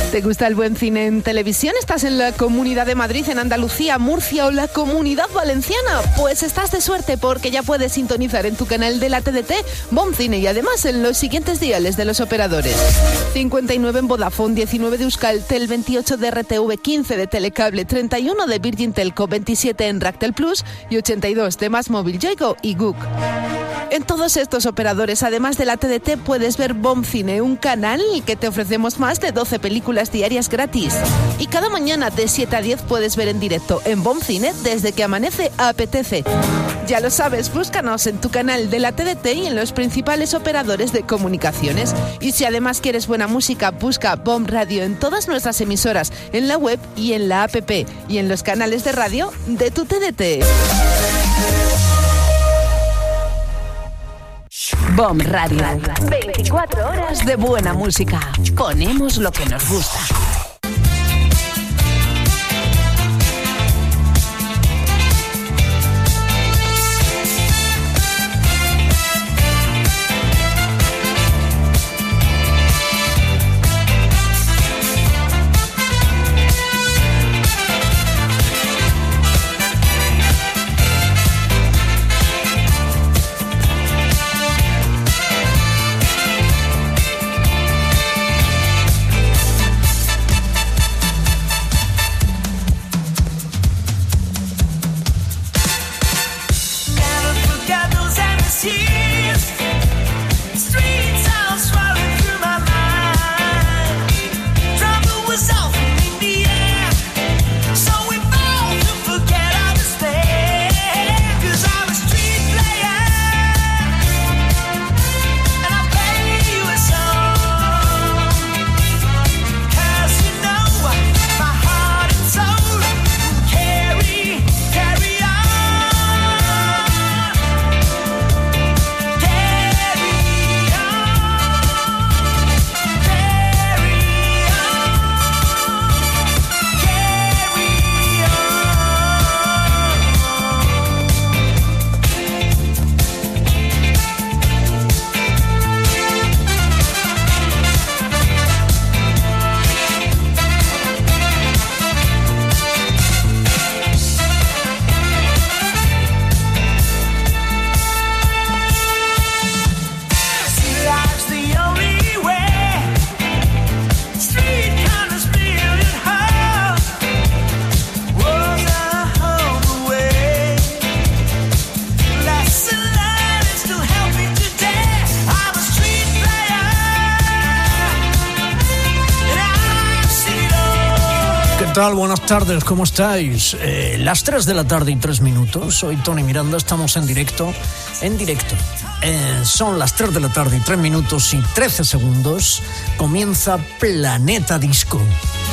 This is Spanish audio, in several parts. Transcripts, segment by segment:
¿Te gusta el buen cine en televisión? ¿Estás en la Comunidad de Madrid, en Andalucía, Murcia o la Comunidad Valenciana? Pues estás de suerte porque ya puedes sintonizar en tu canal de la TDT Bon Cine y además en los siguientes diales de los operadores: 59 en Vodafone, 19 de Euskaltel, 28 de RTV, 15 de Telecable, 31 de Virgin Telco, 27 en Ractel Plus y 82 de Más Móvil, Yoigo y Guk. En todos estos operadores, además de la TDT, puedes ver Bon Cine, un canal que te ofrecemos más de 12 películas diarias gratis. Y cada mañana de 7 a 10 puedes ver en directo en Bon Cine desde que amanece a apetece. Ya lo sabes, búscanos en tu canal de la TDT y en los principales operadores de comunicaciones. Y si además quieres buena música, busca Bon Radio en todas nuestras emisoras, en la web y en la app y en los canales de radio de tu TDT. Bon Radio, 24 horas de buena música. Ponemos lo que nos gusta. Buenas tardes, ¿cómo estáis? Las 3 de la tarde y 3 minutos. Soy Tony Miranda, estamos en directo. Son las 3 de la tarde y 3 minutos y 13 segundos. Comienza Planeta Disco.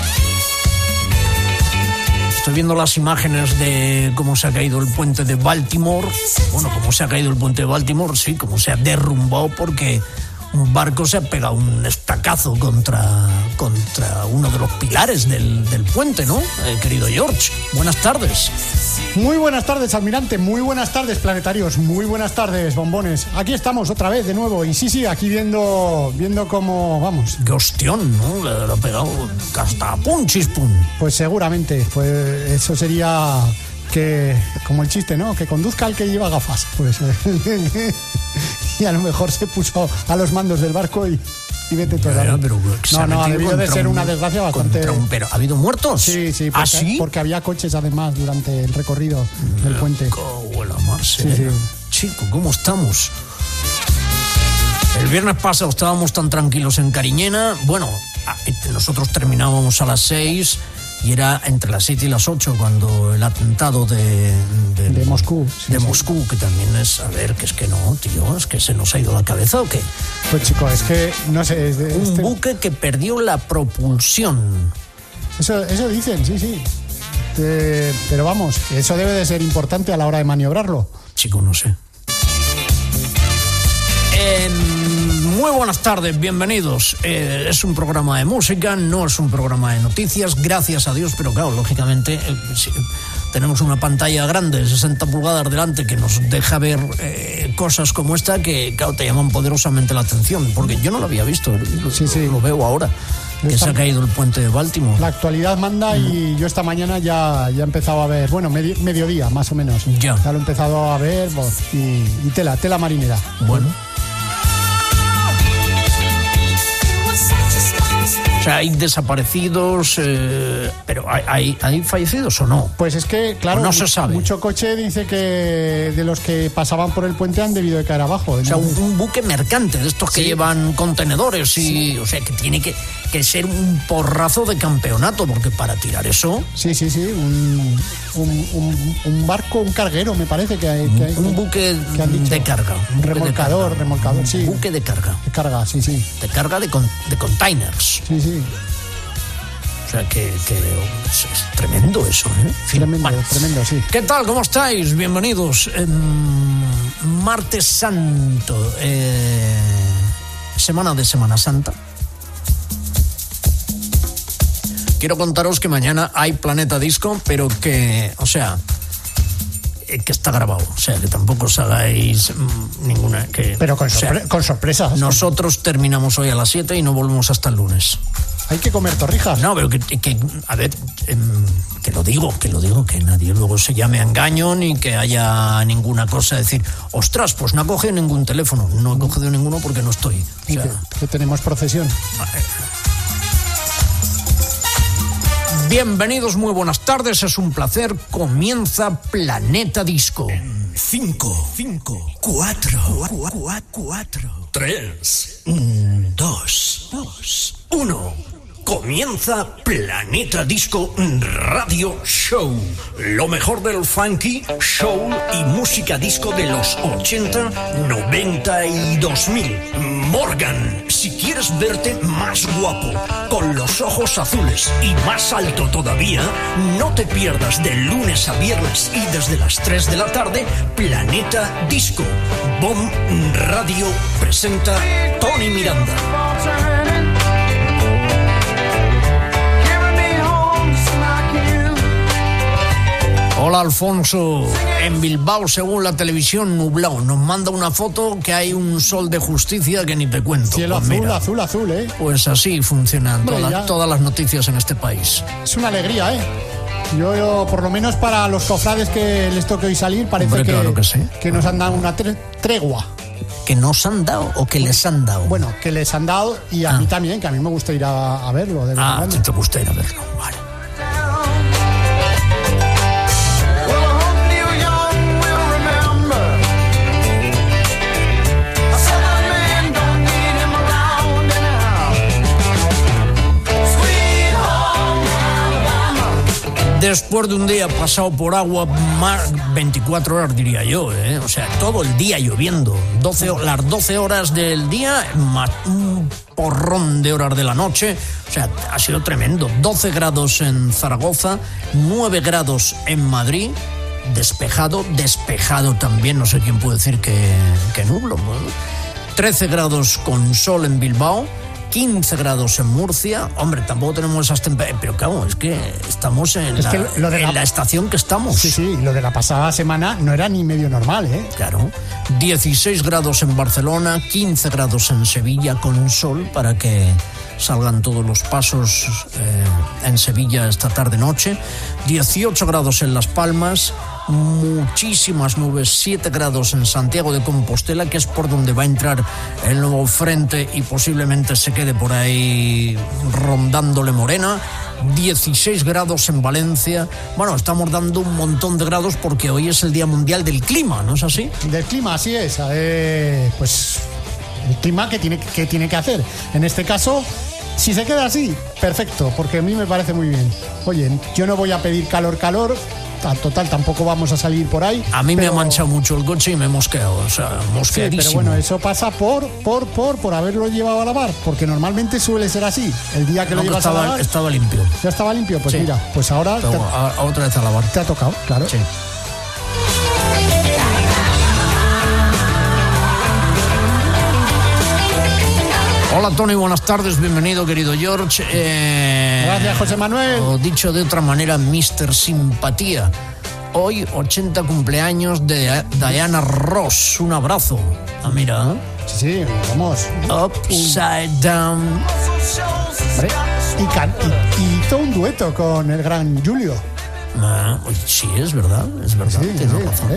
Estoy viendo las imágenes de cómo se ha caído el puente de Baltimore. Bueno, cómo se ha caído el puente de Baltimore, sí, cómo se ha derrumbado porque un barco se ha pegado un estacazo contra uno de los pilares del puente, ¿no? Querido George, buenas tardes. Muy buenas tardes, almirante, muy buenas tardes, planetarios, muy buenas tardes, bombones. Aquí estamos otra vez de nuevo y sí, aquí viendo cómo vamos. Qué hostión, ¿no? Le ha pegado hasta punchispun. Pues seguramente, pues eso sería que, como el chiste, ¿no? Que conduzca el que lleva gafas, pues. Y a lo mejor se puso a los mandos del barco y vete todo. Pero no, ha debido de ser una desgracia bastante. Pero ¿ha habido muertos? Sí, ¿Ah, sí? Porque había coches además durante el recorrido del puente. Sí. Chico, ¿cómo estamos? El viernes pasado estábamos tan tranquilos en Cariñena. Bueno, nosotros terminábamos a las 6 y era entre las 7 y las 8 cuando el atentado de Moscú. Moscú, que también es, a ver, que es que no, tío, es que se nos ha ido la cabeza o qué. Pues chico, es que, no sé... Un buque que perdió la propulsión. Eso dicen, sí. Pero vamos, eso debe de ser importante a la hora de maniobrarlo. Chico, no sé. Muy buenas tardes, bienvenidos. Es un programa de música, no es un programa de noticias, gracias a Dios, pero claro, lógicamente tenemos una pantalla grande de 60 pulgadas delante que nos deja ver cosas como esta que, claro, te llaman poderosamente la atención, porque yo no lo había visto, lo veo ahora. Que se ha caído el puente de Baltimore. La actualidad manda y yo esta mañana ya he empezado a ver, bueno, mediodía más o menos. Ya lo he empezado a ver y tela marinera. Bueno. O sea, hay desaparecidos, pero ¿hay fallecidos o no? Pues es que, claro, no se sabe. Mucho coche dice que de los que pasaban por el puente han debido de caer abajo. O sea, un buque mercante de estos que llevan contenedores y, o sea, que tiene que ser un porrazo de campeonato, porque para tirar eso... Sí, un barco, un carguero, me parece que hay. Un buque de carga. Remolcador, sí. Un buque de carga. De carga, sí. De carga de containers. Sí. O sea, que es tremendo eso, ¿eh? Tremendo, sí. ¿Qué tal? ¿Cómo estáis? Bienvenidos. Martes Santo, semana de Semana Santa. Quiero contaros que mañana hay Planeta Disco, pero que, o sea, que está grabado. O sea, que tampoco os hagáis ninguna... Pero con sorpresas. Nosotros terminamos hoy a las 7 y no volvemos hasta el lunes. Hay que comer torrijas. No, pero a ver, que lo digo, que nadie luego se llame a engaño ni que haya ninguna cosa de decir, ostras, pues no ha cogido ningún teléfono. No he cogido ninguno porque no estoy. O sea, que tenemos procesión. Bienvenidos, muy buenas tardes, es un placer. Comienza Planeta Disco. 5, 4, 3, 2, 1. Comienza Planeta Disco Radio Show. Lo mejor del funky, soul y música disco de los 80, 90 y 2000. Morgan, si quieres verte más guapo, con los ojos azules y más alto todavía, no te pierdas de lunes a viernes y desde las 3 de la tarde, Planeta Disco. BOM Radio presenta Tony Miranda. Hola, Alfonso. En Bilbao, según la televisión, nublado. Nos manda una foto que hay un sol de justicia que ni te cuento. Cielo pues azul, ¿eh? Pues así funcionan todas las noticias en este país. Es una alegría, ¿eh? Yo, por lo menos para los cofrades que les toque hoy salir, parece claro que sí. Que nos han dado una tregua. ¿Que nos han dado o que les han dado? Bueno, que les han dado y a mí también, que a mí me gusta ir a verlo. De verdad. Te gusta ir a verlo, vale. Después de un día pasado por agua, más 24 horas diría yo, ¿eh? O sea, todo el día lloviendo, las 12 horas del día, más un porrón de horas de la noche, o sea, ha sido tremendo. 12 grados en Zaragoza, 9 grados en Madrid, despejado también, no sé quién puede decir que nublo, ¿no? 13 grados con sol en Bilbao, 15 grados en Murcia. Hombre, tampoco tenemos esas temperaturas, pero claro, es que estamos en la estación que estamos. Sí, lo de la pasada semana no era ni medio normal, ¿eh? Claro. 16 grados en Barcelona, 15 grados en Sevilla con sol para que salgan todos los pasos en Sevilla esta tarde-noche. 18 grados en Las Palmas, muchísimas nubes, 7 grados en Santiago de Compostela, que es por donde va a entrar el nuevo frente y posiblemente se quede por ahí rondándole Morena. 16 grados en Valencia. Bueno, estamos dando un montón de grados porque hoy es el Día Mundial del Clima, ¿no es así? Del clima, así es. Pues el clima que tiene que hacer. En este caso, si se queda así, perfecto, porque a mí me parece muy bien. Oye, yo no voy a pedir calor. Total, tampoco vamos a salir por ahí. A mí me ha manchado mucho el coche y me he mosqueado, o sea, mosqueadísimo. Sí, pero bueno, eso pasa por haberlo llevado a lavar, porque normalmente suele ser así. El día que lo llevas a lavar... Estaba limpio. ¿Ya estaba limpio? Pues sí. Mira, pues ahora... Otra vez a lavar. Te ha tocado, claro. Sí. Hola Tony, buenas tardes, bienvenido querido George. Gracias José Manuel. O dicho de otra manera, Mr. Simpatía. hoy 80 cumpleaños de Diana Ross. Un abrazo. Ah, mira. Sí, vamos. Upside Down. Hombre, y hizo un dueto con el gran Julio. Sí, es verdad. Sí, Tienes razón.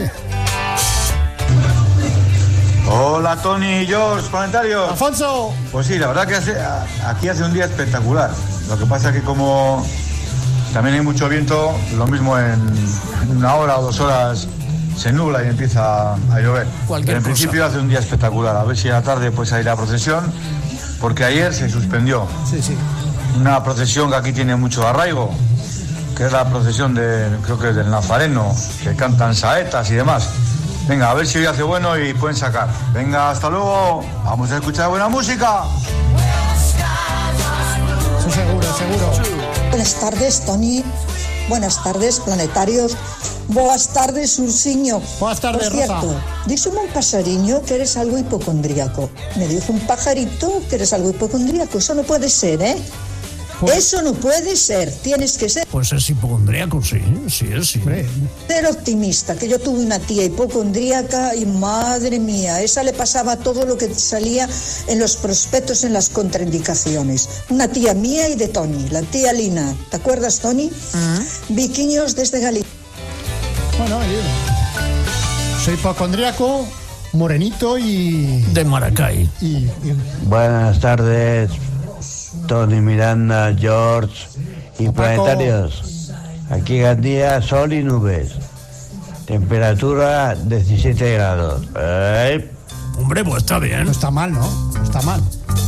Hola Tony y George, planetarios. ¡Alfonso! Pues sí, la verdad que aquí hace un día espectacular. Lo que pasa es que como también hay mucho viento, lo mismo en 1 hora o 2 horas se nubla y empieza a llover. Pero en principio hace un día espectacular. A ver si a la tarde pues hay la procesión, porque ayer se suspendió. Sí. Una procesión que aquí tiene mucho arraigo, que es la procesión creo que es del Nazareno, que cantan saetas y demás. Venga, a ver si hoy hace bueno y pueden sacar. Venga, hasta luego. Vamos a escuchar buena música. Sí, seguro. Buenas tardes, Tony. Buenas tardes, planetarios. Buenas tardes, Ursiño. Buenas tardes, Por cierto, Rosa. díxome un pasariño que eres algo hipocondríaco. Me dijo un pajarito que eres algo hipocondríaco. Eso no puede ser, ¿eh? Eso no puede ser. Tienes que ser Pues es hipocondríaco, sí. Hombre, optimista. Que yo tuve una tía hipocondríaca y madre mía, esa le pasaba todo lo que salía en los prospectos, en las contraindicaciones. Una tía mía y de Tony, la tía Lina. ¿Te acuerdas, Tony? Viquiños desde Galicia. bueno, soy hipocondríaco, morenito y... De Maracay. Buenas tardes, Tony, Miranda, George y Paco. planetarios. Aquí en Gandía, sol y nubes. Temperatura 17 grados. Hombre, pues está bien. No está mal, ¿no? No está mal.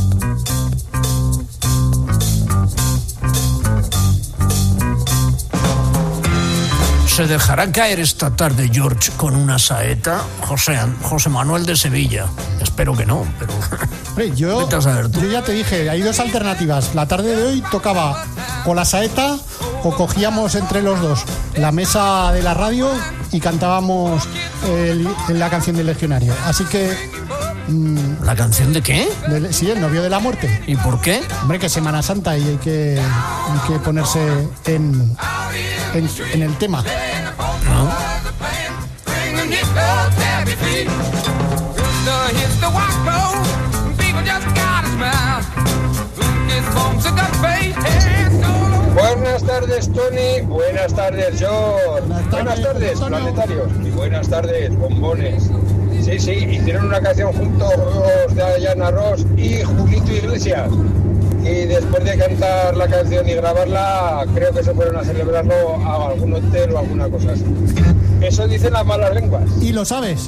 ¿Se dejará caer esta tarde George con una saeta? José Manuel de Sevilla. Espero que no, pero... Hombre, yo Vete a saber tú. ya te dije, hay 2 alternativas. La tarde de hoy tocaba o la saeta o cogíamos entre los dos la mesa de la radio y cantábamos la canción del Legionario. Así que... ¿La canción de qué? sí, el novio de la muerte. ¿Y por qué? Hombre, que es Semana Santa y hay que ponerse en el tema. Buenas tardes, Tony. Buenas tardes, George. Buenas tardes, planetarios. Y buenas tardes, bombones. Sí, hicieron una canción juntos de Diana Ross y Julito Iglesias. Y después de cantar la canción y grabarla, creo que se fueron a celebrarlo a algún hotel o alguna cosa así. Eso dicen las malas lenguas. ¿Y lo sabes?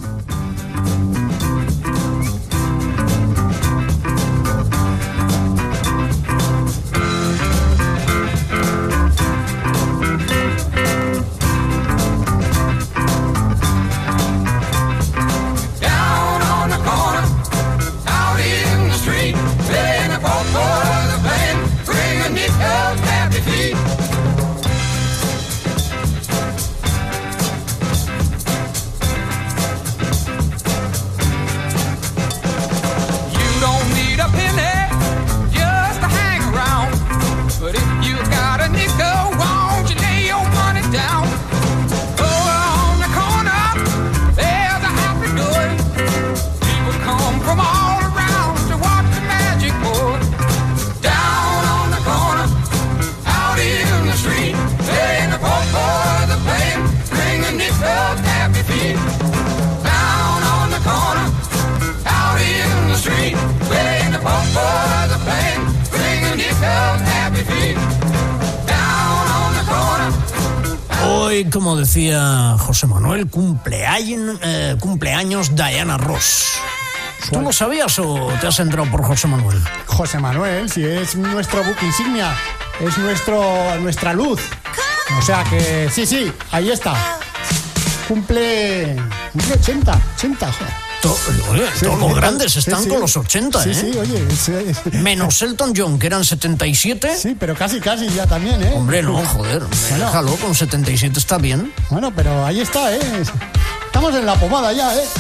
Hoy, como decía José Manuel, cumpleaños Diana Ross. ¿Tú lo sabías o te has entrado por José Manuel? José Manuel, si es nuestro buque insignia, es nuestra luz. O sea que sí, ahí está. Cumple 80, joder. Todos los grandes están con los 80, ¿eh? Sí, oye. Menos Elton John, que eran 77. Sí, pero casi ya también, ¿eh? Hombre, no, joder. Bueno. Déjalo, con 77 está bien. Bueno, pero ahí está, ¿eh? Estamos en la pomada ya, ¿eh?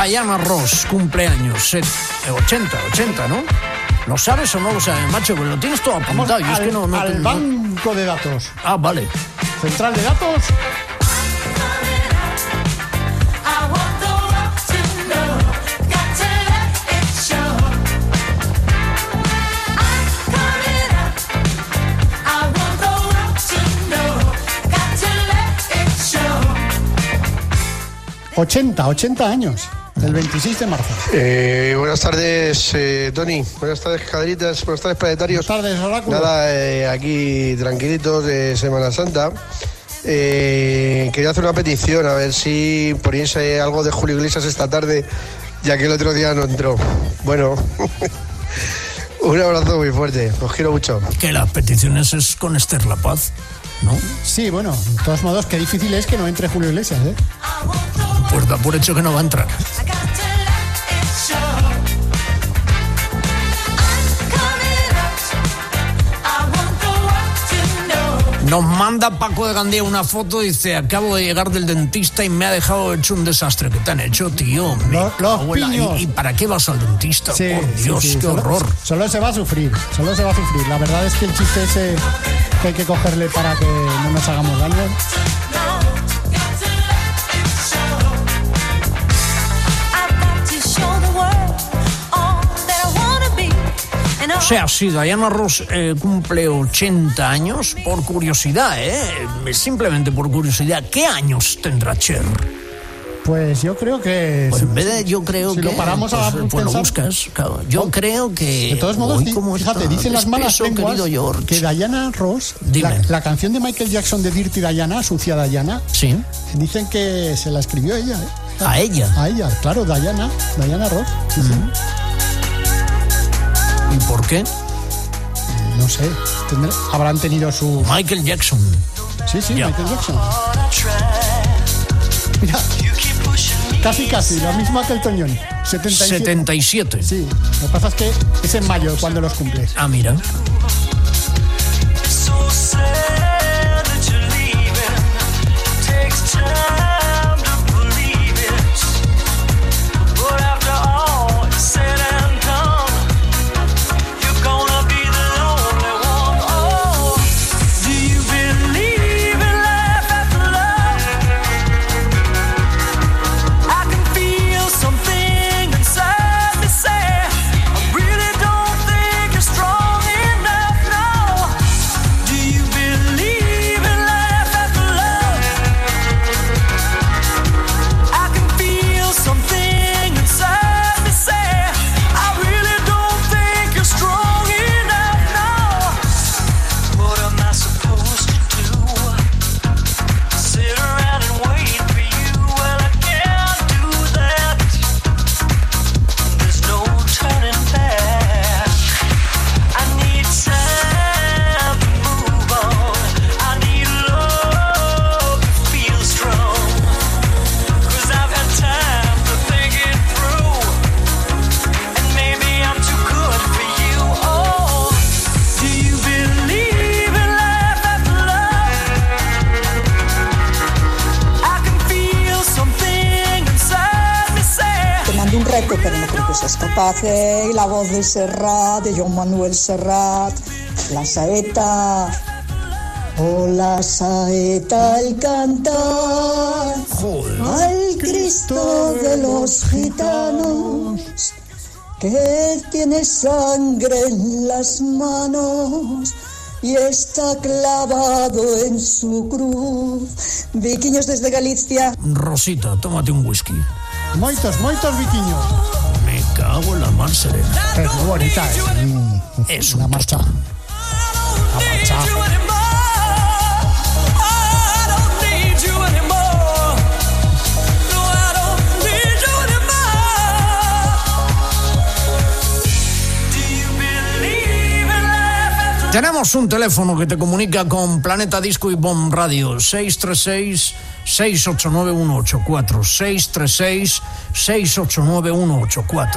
Diana Ross, cumpleaños, 80, ¿no? ¿Lo sabes o no lo sabes, macho? Pues lo tienes todo apuntado. Vamos Es que no banco de datos. Ah, vale. Central de datos. ...80 años... el 26 de marzo. Buenas tardes, Tony. Buenas tardes, caderitas. Buenas tardes, planetarios. Buenas tardes, Oráculo. Nada, aquí tranquilitos de Semana Santa. Quería hacer una petición, a ver si poníais algo de Julio Iglesias esta tarde, ya que el otro día no entró. Bueno, un abrazo muy fuerte. Os quiero mucho. Que las peticiones es con Esther La Paz, ¿no? Sí, bueno, de todos modos, qué difícil es que no entre Julio Iglesias, ¿eh? Pues da por hecho que no va a entrar. Nos manda Paco de Gandía una foto, dice: acabo de llegar del dentista y me ha dejado hecho un desastre. ¿Qué te han hecho, tío? Los piños. ¿Y para qué vas al dentista? Sí, Por Dios, sí. qué horror. Solo se va a sufrir. La verdad es que el chiste ese que hay que cogerle para que no nos hagamos daño. O sea, si Diana Ross cumple 80 años, por curiosidad, simplemente por curiosidad, ¿qué años tendrá Cher? Pues yo creo que... Pues en vez de yo creo si que... lo paramos a pues lo buscas, claro. Yo creo que... De todos modos, fíjate, dicen las malas lenguas que Diana Ross, la canción de Michael Jackson de Dirty Diana, Sucia Diana, sí, dicen que se la escribió ella. ¿A ella? A ella, claro, Diana Ross. Sí, sí. ¿Y por qué? No sé, habrán tenido su... Michael Jackson. Sí, ya. Michael Jackson. Mira, casi, la misma que el Toñón. 77. Sí, lo que pasa es que es en mayo cuando los cumples. Ah, mira. Pero no creo que seas capaz. Y la voz de Serrat, de Joan Manuel Serrat, la saeta. Oh, la saeta al cantar al Cristo de los gitanos, que tiene sangre en las manos y está clavado en su cruz. Viquiños desde Galicia. Rosita, tómate un whisky. Moitos viquiños. Me cago en la mar serena. Es muy bonita, es una marcha. La marcha. Tenemos un teléfono que te comunica con Planeta Disco y Bomb Radio, 636-689-184, 636-689-184.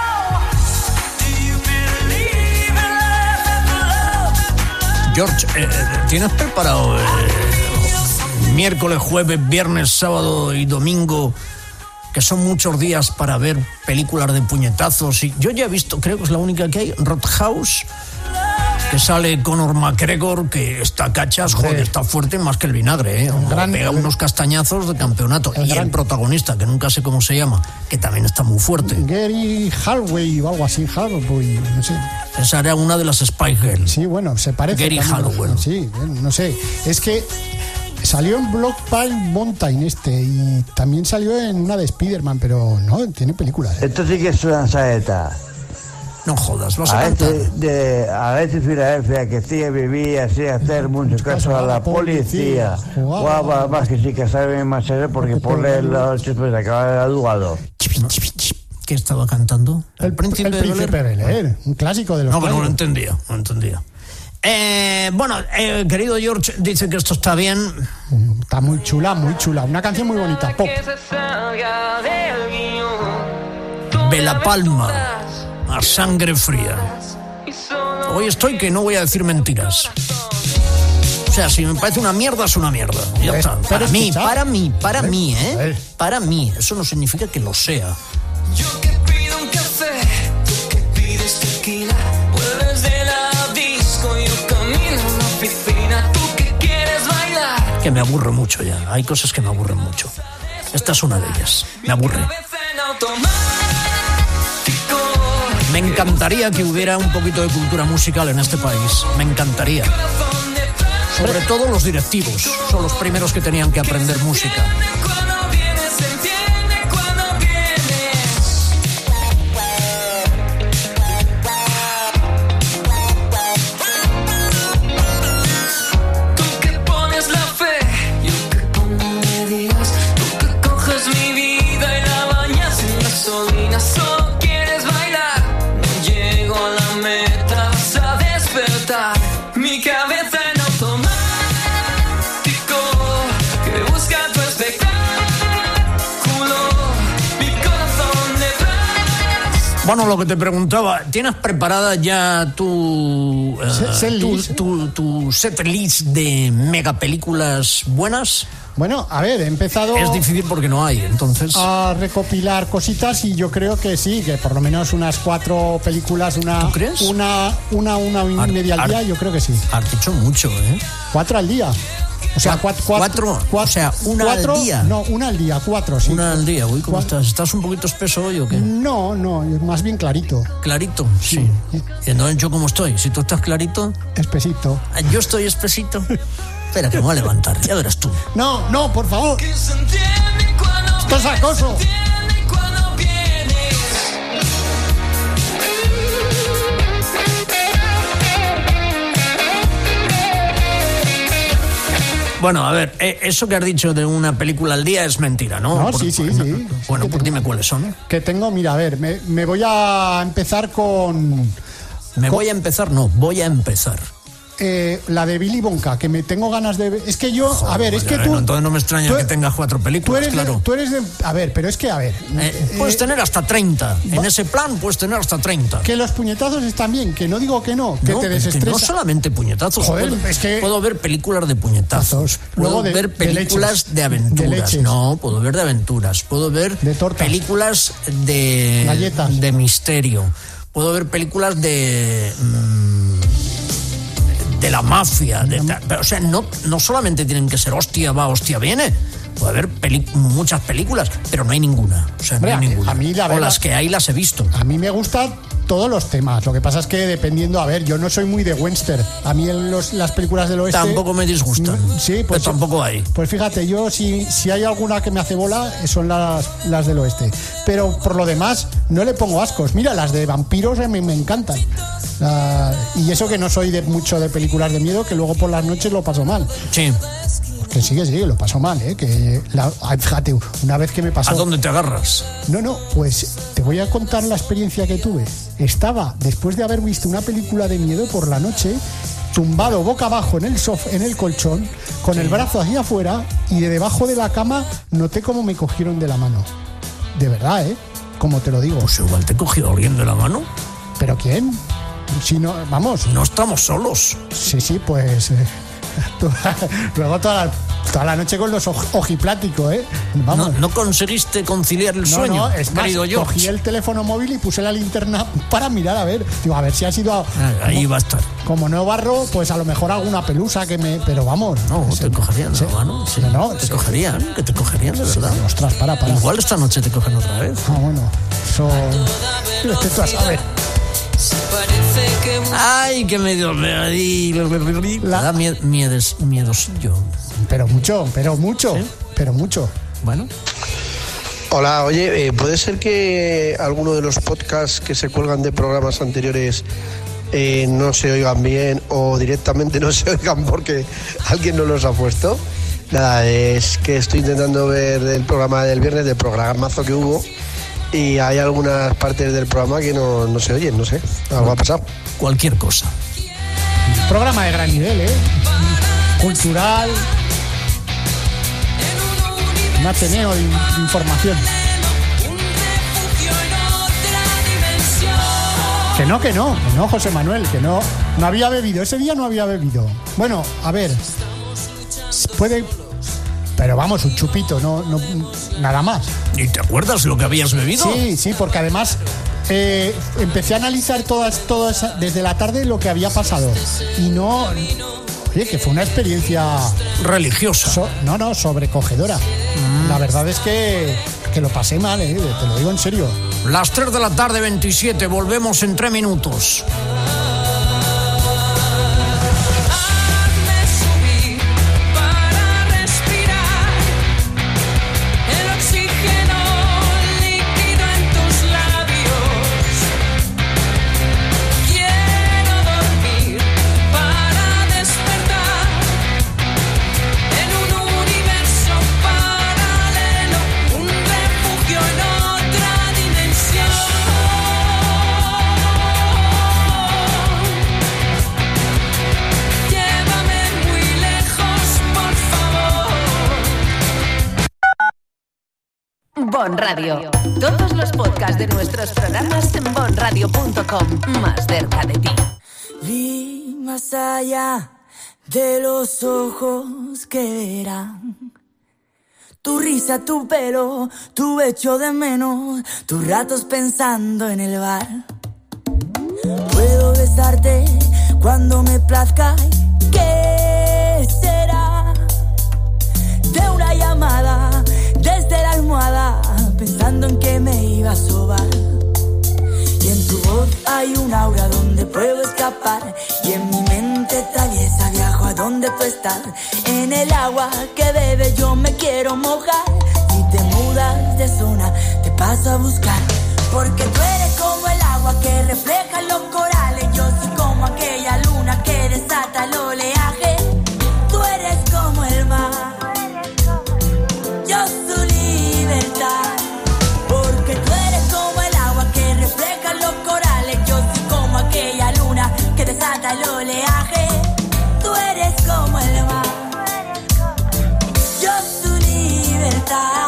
George, ¿tienes preparado miércoles, jueves, viernes, sábado y domingo que son muchos días para ver películas de puñetazos. Y yo ya he visto, creo que es la única que hay, Roadhouse, que sale Conor McGregor, que está cachas, joder, está fuerte más que el vinagre, ¿eh? Pega unos castañazos de campeonato. Y el protagonista, que nunca sé cómo se llama, que también está muy fuerte. Gary Holloway o algo así, Holloway, no sé. Esa era una de las Spy Girls. Sí, bueno, se parece. Gary Holloway. Sí, no sé. Es que salió en Brokeback Mountain y también salió en una de Spider-Man, pero no, tiene películas. Esto sí que es una saeta. No jodas, vas a cantar. A veces Filadelfia, que sí vivía sin hacer mucho caso a la policía. Guapa, más que sí que sabe más serio porque por leer los chismes de acaba de jugado. ¿Qué estaba cantando? El Príncipe de Bel-Air, un clásico de los clásicos. No lo entendía. Bueno, querido George, dice que esto está bien. Está muy chula. Una canción muy bonita, pop. Bella Palma, a sangre fría. Hoy estoy que no voy a decir mentiras. O sea, si me parece una mierda, es una mierda. Ya está. Para mí, ¿eh? Para mí. Eso no significa que lo sea. Yo que pido un café, tú que pides tequila. Vuelves de la disco, yo camino a la oficina. Tú que quieres bailar. Que me aburre mucho ya. Hay cosas que me aburren mucho. Esta es una de ellas. Me aburre. Me encantaría que hubiera un poquito de cultura musical en este país. Me encantaría. Sobre todo los directivos. Son los primeros que tenían que aprender música. Mi cabeza en automático que busca tu espectáculo, mi corazón detrás. Bueno, lo que te preguntaba, ¿tienes preparada ya tu setlist de megapelículas buenas? Bueno, a ver, he empezado... Es difícil porque no hay, entonces... a recopilar cositas y yo creo que sí, que por lo menos unas 4 películas, ¿Tú crees? una y media al día, yo creo que sí. Has dicho mucho, ¿eh? 4 al día. O sea, 4. O sea, una al día. No, una al día, 4, sí. Una al día. Uy, ¿cómo estás? ¿Estás un poquito espeso hoy o qué? No, más bien clarito. ¿Clarito? Sí. ¿Y entonces yo cómo estoy? Si tú estás clarito... Espesito. Yo estoy espesito. Espera, que me voy a levantar, ya verás tú. No, por favor. Esto es acoso. Bueno, a ver, eso que has dicho de una película al día es mentira, ¿no? Sí. Bueno, pues dime cuáles son. Que tengo, mira, a ver, me voy a empezar con... Voy a empezar. La de Willy Wonka, que me tengo ganas de ver. Es que yo, joder, a ver, es que tú... Entonces no me extraña que tengas 4 películas, claro. Tú eres de... A ver, pero es que, a ver... puedes tener hasta 30. En ese plan puedes tener hasta 30. Que los puñetazos están bien, que no digo que no, que te desestresa. Que no solamente puñetazos. Joder, puedo ver películas de puñetazos. Puedo ver películas de aventuras. No, puedo ver de aventuras. Puedo ver películas de... galletas. De misterio. Puedo ver películas de la mafia, o sea, no solamente tienen que ser hostia va, hostia viene. Puede haber muchas películas, pero no hay ninguna. O sea, no hay ninguna. A mí, la verdad, o las que hay las he visto. A mí me gustan todos los temas. Lo que pasa es que dependiendo, a ver, yo no soy muy de western. A mí las películas del oeste... Tampoco me disgustan. Sí, pues pero tampoco hay. Pues fíjate, yo si hay alguna que me hace bola, son las del oeste. Pero por lo demás, no le pongo ascos. Mira, las de vampiros me encantan. Y eso que no soy mucho de películas de miedo, que luego por las noches lo paso mal. Sí. Que sí, lo paso mal, fíjate, una vez que me pasó... ¿A dónde te agarras? No, pues te voy a contar la experiencia que tuve. Estaba, después de haber visto una película de miedo por la noche, tumbado boca abajo en el colchón, con el brazo hacia afuera, y de debajo de la cama noté cómo me cogieron de la mano. De verdad, como te lo digo. Pues igual te cogió alguien de la mano. ¿Pero quién? Si no, vamos. No estamos solos. Sí, pues... Luego todas toda la noche con los ojipláticos, ¿eh? Vamos. No conseguiste conciliar el sueño, es más, querido George. cogí el teléfono móvil y puse la linterna para mirar a ver. Digo, a ver si ha sido... Ahí va a estar. Como no barro, pues a lo mejor alguna pelusa que me... Pero vamos. No, te cogerían, ¿no? Sí, te cogerían, que te cogerían, de verdad. Ostras, para. Igual esta noche te cogen otra vez. Bueno, eso... Tú a saber. Ay, que medio me da miedosillo. Pero mucho. ¿Sí? Pero mucho. Bueno. Hola, oye, ¿puede ser que alguno de los podcasts que se cuelgan de programas anteriores no se oigan bien o directamente no se oigan porque alguien no los ha puesto? Nada, es que estoy intentando ver el programa del viernes, del programazo que hubo, y hay algunas partes del programa que no se oyen, no sé, algo ha pasado. Cualquier cosa. Programa de gran nivel, ¿eh? Cultural. Un ateneo de información. Que no, José Manuel, que no había bebido. Ese día no había bebido. Bueno, a ver, puede... Pero vamos, un chupito, no nada más. ¿Y te acuerdas lo que habías bebido? Sí, porque además empecé a analizar todas desde la tarde lo que había pasado. Y no... Oye, que fue una experiencia... religiosa. Sobrecogedora. La verdad es que lo pasé mal, te lo digo en serio. Las 3 de la tarde, 27, volvemos en 3 minutos. Bon Radio. Todos los podcasts de nuestros programas en bonradio.com. Más cerca de ti. Vi más allá de los ojos que verán. Tu risa, tu pelo, tu echo de menos, tus ratos pensando en el bar. Puedo besarte cuando me plazca. ¿Qué será de una llamada desde la almohada, pensando en que me iba a sobar? Y en tu voz hay un aura donde puedo escapar, y en mi mente traviesa viajo a donde tú estás. En el agua que bebe yo me quiero mojar. Si te mudas de zona te paso a buscar, porque tú eres como el agua que refleja los corales. Yo soy como aquella luna que desata el oleaje. Tú eres como el mar, yo soy libertad, porque tú eres como el agua que refleja los corales. Yo soy como aquella luna que desata el oleaje. Tú eres como el mar, yo soy libertad.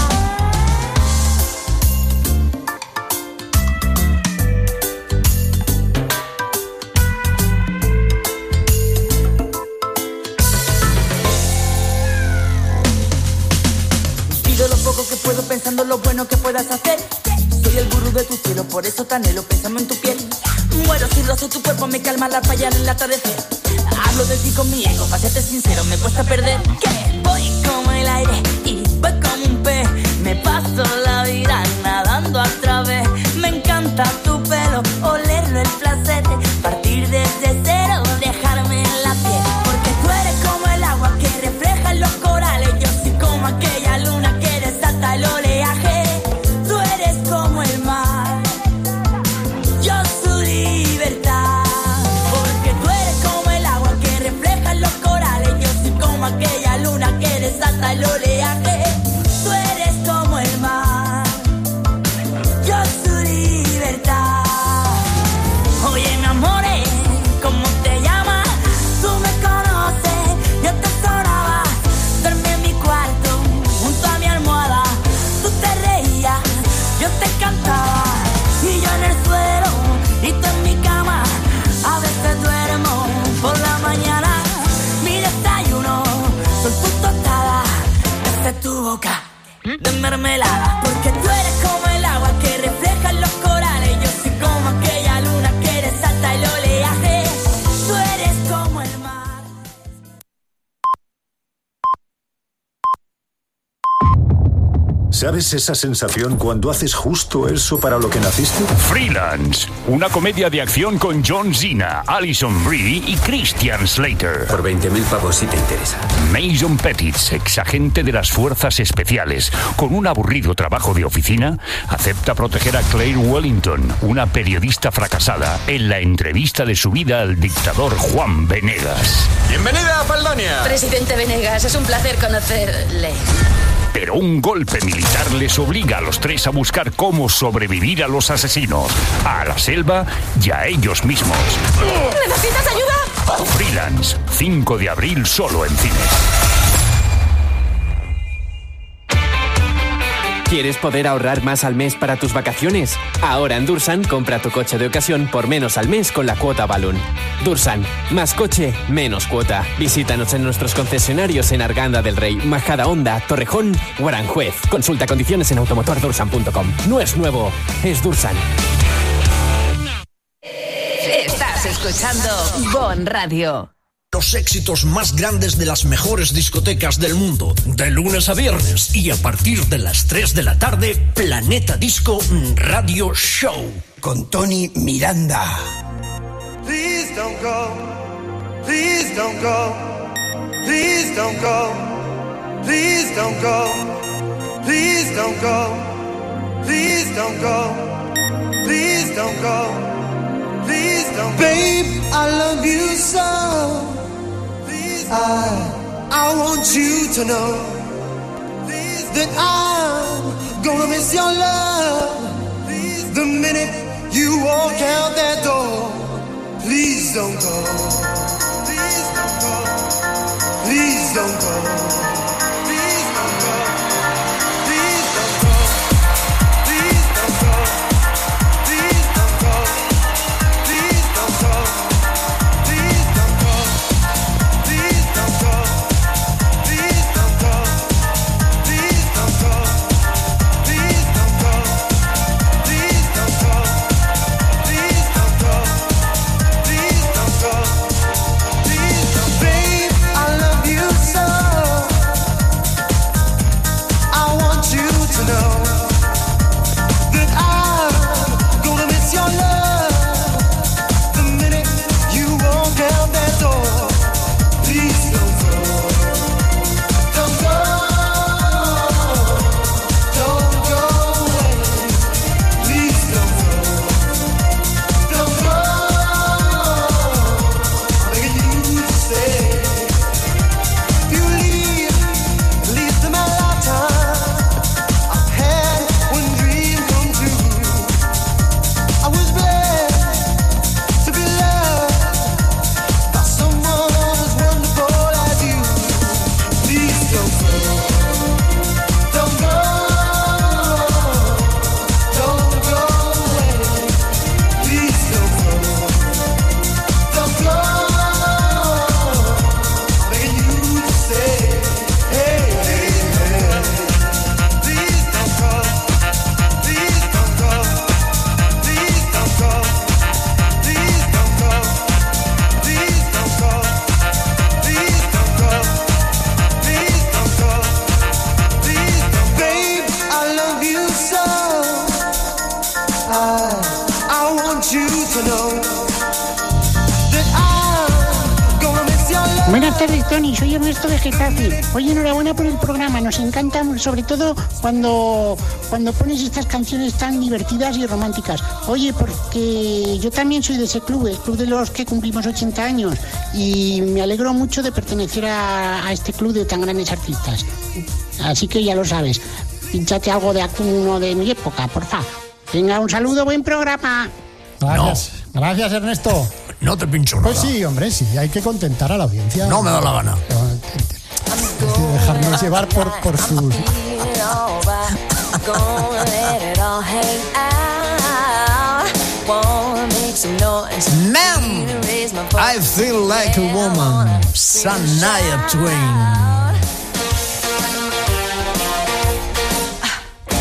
Lo poco que puedo pensando lo bueno que puedas hacer. Soy el gurú de tu cielo, por eso te anhelo pensando en tu piel. Muero si rozo tu cuerpo, me calma la falla en el atardecer. Hablo de ti con mi ego, para serte sincero, me cuesta perder. Que voy como el aire y voy como un pez. Me paso la vida nadando a través. Me encanta tu pelo, olerlo el placer de partir desde cero, dejarme en la piel. Porque tú eres como el agua que refleja los corales. Yo soy como aquella luna que desata el oleaje. Tú eres como el mar, yo soy libertad, porque tú eres como el agua que refleja los corales. Yo soy como aquella luna que desata el oleaje. Tú eres como el mar, yo soy libertad. Oye, mi amor, ¿cómo te llamas? Tú me conoces, yo te sonaba. Duerme en mi cuarto, junto a mi almohada. Tú te reías, yo te cantaba. Y yo en el suelo, y tú en mi cama. A veces duermo por la mañana. Mi desayuno son tus tostadas. helada, porque tú eres como el agua que refleja en los corales. Yo soy como aquella luna que resalta el oleaje. Tú eres como el mar. ¿Sabes esa sensación cuando haces justo eso para lo que naciste? Freelance, una comedia de acción con John Cena, Alison Brie y Christian Slater. Por 20.000 pavos si te interesa. Mason Pettis, exagente de las fuerzas especiales, con un aburrido trabajo de oficina, acepta proteger a Claire Wellington, una periodista fracasada, en la entrevista de su vida al dictador Juan Venegas. ¡Bienvenida a Paldonia! Presidente Venegas, es un placer conocerle. Pero un golpe militar les obliga a los tres a buscar cómo sobrevivir a los asesinos, a la selva y a ellos mismos. ¿Necesitas ayuda? Freelance, 5 de abril solo en cines. ¿Quieres poder ahorrar más al mes para tus vacaciones? Ahora en Dursan compra tu coche de ocasión por menos al mes con la cuota Balloon. Dursan, más coche, menos cuota. Visítanos en nuestros concesionarios en Arganda del Rey, Majadahonda, Torrejón o Aranjuez. Consulta condiciones en automotordursan.com. No es nuevo, es Dursan. Estás escuchando Bon Radio. Los éxitos más grandes de las mejores discotecas del mundo. De lunes a viernes y a partir de las 3 de la tarde, Planeta Disco Radio Show. Con Tony Miranda. Please don't go. Please don't go. Please don't go. Please don't go. Please don't go. Please don't go. Please don't go. Please don't go. Babe, I love you so. I want you to know that I'm gonna miss your love the minute you walk out that door. Please don't go. Please don't go. Please don't go. Please don't go. Please don't go. Please don't go. Please don't go. Please don't go. Please don't go. Please don't go. Please don't go. Please don't go. Please don't go. Please don't go. Please don't go. Please don't go. Please don't. Babe, I love you so. I want you to know that I'm gonna miss your love the minute you walk out that door. Please don't go. Don't go. Don't go away. Please don't go. Don't go. I'm begging you to stay. If you leave, at least in my lifetime, I've had one dream come true. I was blessed to be loved by someone as wonderful as you. Please don't go. Don't go. Don't go away. Please don't go. Don't go. I'm begging you to stay. Hey, hey, hey. Please don't go. Please don't go. Please don't go. Please don't go. Please don't go. Please don't go. Please don't go. Please don't. Babe, I love you so. I want you to know that I'm gonna miss your love. Buenas tardes, Tony. Soy Ernesto de Getafe. Oye, enhorabuena por el programa. Nos encanta, sobre todo cuando pones estas canciones tan divertidas y románticas. Oye, porque yo también soy de ese club, el club de los que cumplimos 80 años. Y me alegro mucho de pertenecer a este club de tan grandes artistas. Así que ya lo sabes. Pínchate algo de uno de mi época, porfa. Venga, un saludo, buen programa. Gracias. Gracias, Ernesto. No te pincho nada. Pues sí, hombre, sí, hay que contentar a la audiencia. No me da la gana. Hay que dejarnos llevar por sus... Man, I feel like a woman. Shania Twain.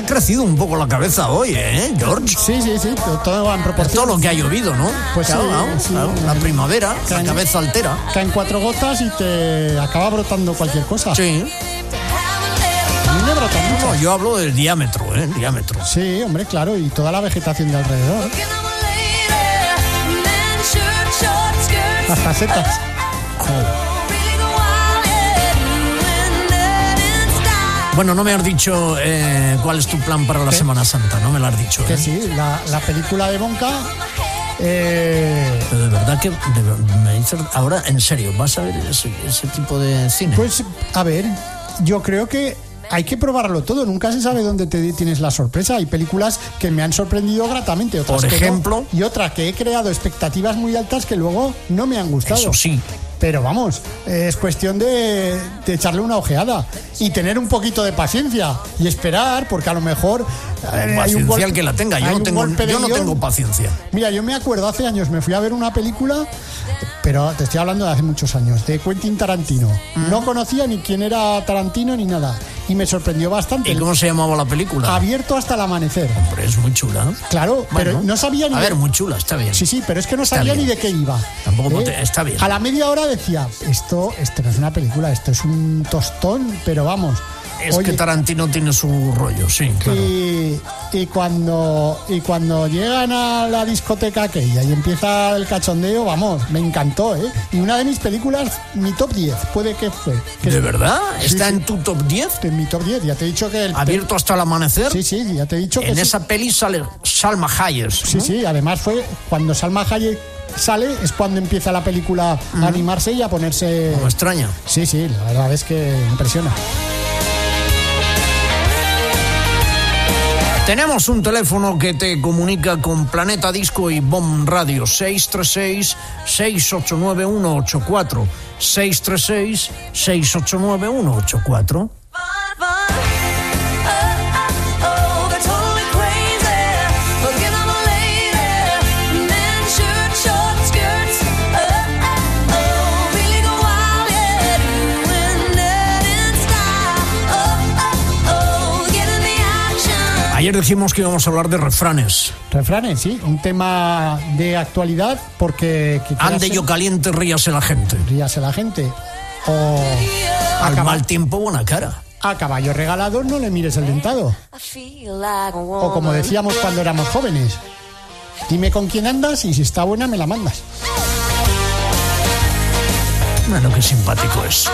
crecido un poco la cabeza hoy, George? Sí, todo va en proporción. Todo lo que ha llovido, ¿no? Pues claro, sí. Claro, la primavera, la cabeza altera. Caen 4 gotas y te acaba brotando cualquier cosa. Sí. A mí me brota mucho. No, yo hablo del diámetro, diámetro. Sí, hombre, claro, y toda la vegetación de alrededor. Hasta setas. Bueno, no me has dicho cuál es tu plan para la Semana Santa, no me lo has dicho. Que sí, la película de Bonca. Pero de verdad que me dices, ahora en serio, ¿vas a ver ese tipo de cine? Pues, a ver, yo creo que hay que probarlo todo, nunca se sabe dónde tienes la sorpresa. Hay películas que me han sorprendido gratamente, otras por ejemplo, que no, y otra que he creado expectativas muy altas que luego no me han gustado. Eso sí. Pero vamos, es cuestión de echarle una ojeada y tener un poquito de paciencia y esperar, porque a lo mejor hay un golpe, el que la tenga. Yo no tengo paciencia. Mira, yo me acuerdo, hace años me fui a ver una película, pero te estoy hablando de hace muchos años, de Quentin Tarantino. No conocía ni quién era Tarantino ni nada, y me sorprendió bastante. ¿Y cómo se llamaba la película? Abierto hasta el amanecer. Hombre, es muy chula. Claro, bueno, pero no sabía ni... A ver, muy chula, está bien. Sí, pero es que no sabía ni de qué iba. Tampoco está bien. A la media hora decía, esto no es una película, esto es un tostón, pero vamos. Es que Tarantino tiene su rollo, sí, claro. Y cuando llegan a la discoteca aquella y empieza el cachondeo, vamos, me encantó, ¿eh? Y una de mis películas, mi top 10, puede que fue. ¿De verdad? ¿Está en tu top 10? En mi top 10, ya te he dicho que... ¿Abierto hasta el amanecer? Sí, ya te he dicho que... En esa peli sale Salma Hayek, ¿no? Sí, además fue cuando Salma Hayek sale, es cuando empieza la película a animarse y a ponerse... Como extraña. Sí, la verdad es que impresiona. Tenemos un teléfono que te comunica con Planeta Disco y Bomb Radio, 636-689-184, 636-689-184. Ayer dijimos que íbamos a hablar de refranes. Refranes, sí, un tema de actualidad porque... Ande yo caliente, ríase la gente. Ríase la gente. O... Al mal tiempo, buena cara. A caballo regalado no le mires el dentado. O como decíamos cuando éramos jóvenes, dime con quién andas y si está buena me la mandas. Bueno, qué simpático es.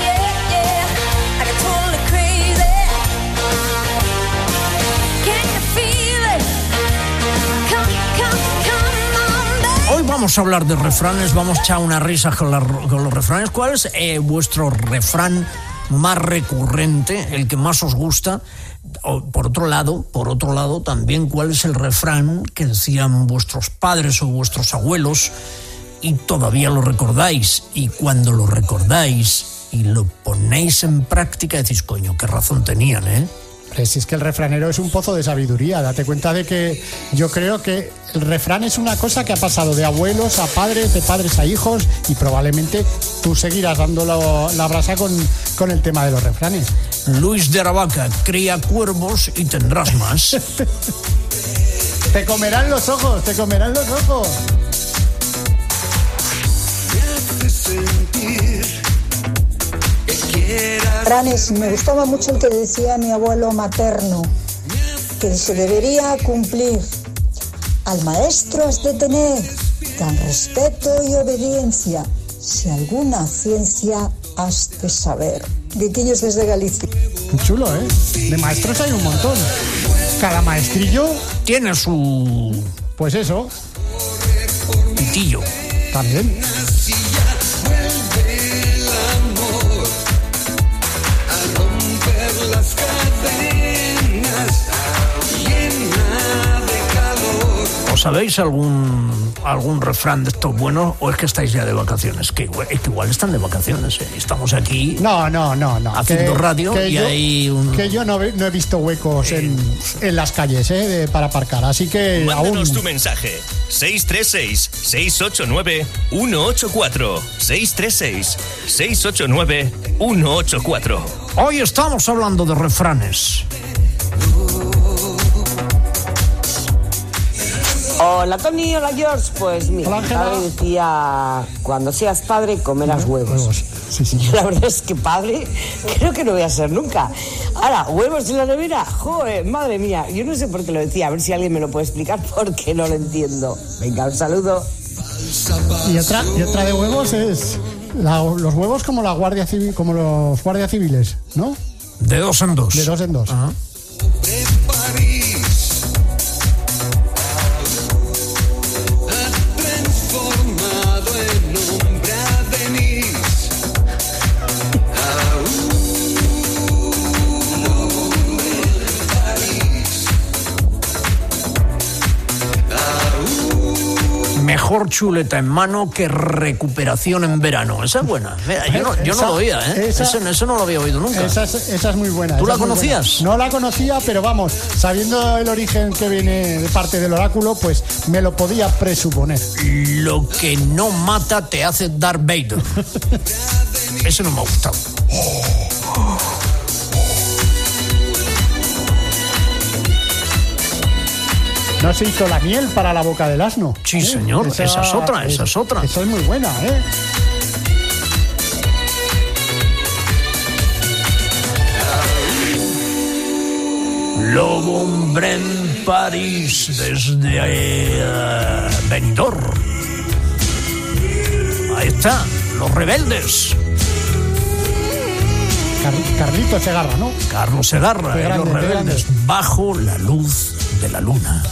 Hoy vamos a hablar de refranes, vamos a echar una risa con los refranes. ¿Cuál es vuestro refrán más recurrente, el que más os gusta? Por otro lado, también, ¿cuál es el refrán que decían vuestros padres o vuestros abuelos y todavía lo recordáis? Y cuando lo recordáis y lo ponéis en práctica, decís, coño, qué razón tenían, ¿eh? Si es que el refranero es un pozo de sabiduría. Date cuenta de que yo creo que el refrán es una cosa que ha pasado de abuelos a padres, de padres a hijos, y probablemente tú seguirás dando la brasa con el tema de los refranes. Luis de Aravaca, cría cuervos y tendrás más. Te comerán los ojos, te comerán los ojos. Refranes, me gustaba mucho el que decía mi abuelo materno, que se debería cumplir. Al maestro has de tener gran respeto y obediencia, si alguna ciencia has de saber. Guiquillos desde Galicia. Chulo, ¿eh? De maestros hay un montón. Cada maestrillo tiene su... Pues eso. Pitillo. También. Las cadenas llena de calor. ¿Os sabéis algún refrán de estos buenos o es que estáis ya de vacaciones? Que igual están de vacaciones, ¿eh? Estamos aquí no haciendo radio y hay un... Que yo no he visto huecos en las calles para aparcar, así que mándanos tu mensaje 636-689-184 636-689-184. Hoy estamos hablando de refranes. Hola Tony, hola George. Pues mira, mi padre decía, cuando seas padre comerás huevos. Sí. Yo la verdad es que padre creo que no voy a ser nunca. Ahora, huevos en la nevera, joder, madre mía. Yo no sé por qué lo decía, a ver si alguien me lo puede explicar porque no lo entiendo. Venga, un saludo. Y otra de huevos es los huevos como la Guardia Civil, como los guardias civiles, ¿no? De 2 en 2. De 2 en 2. Ajá. Mejor chuleta en mano que recuperación en verano. Esa es buena. Mira, yo no lo oía, ¿eh? Eso no lo había oído nunca. Esa es muy buena. ¿Tú la conocías? No la conocía, pero vamos, sabiendo el origen que viene de parte del oráculo, pues me lo podía presuponer. Lo que no mata te hace Darth Vader. Eso no me ha gustado. ¿No se hizo la miel para la boca del asno? Sí, señor. Esa es otra. Esa es muy buena, ¿eh? Lobo hombre en París desde Benidorm. Ahí está, Los Rebeldes. Carlitos Segarra, ¿no? Carlos Segarra, grande, Los Rebeldes. Bajo la luz de la luna.